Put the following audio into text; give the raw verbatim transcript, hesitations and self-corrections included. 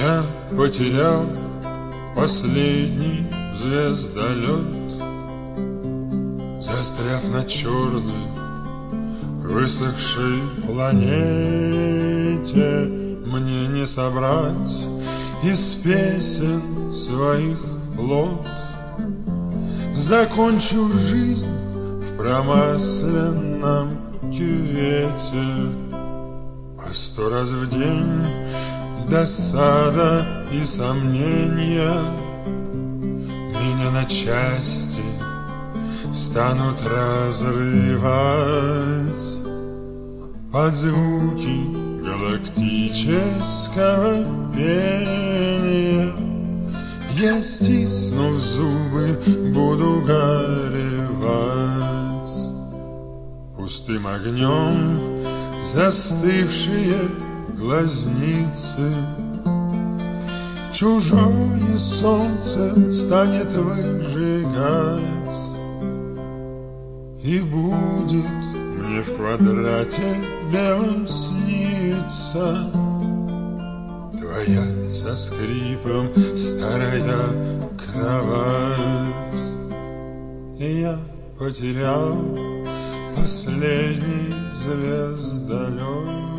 Я потерял последний звездолет, застряв на черной высохшей планете. Мне не собрать из песен своих плод. Закончу жизнь в промасленном кювете. По сто раз в день досада и сомнения меня на части станут разрывать под звуки галактического пения. Я, стиснув зубы, буду горевать. Пустым огнем застывшие глазницы, чужое солнце станет выжигать, и будет мне в квадрате белом снится твоя со скрипом старая кровать. И я потерял последний звездолет.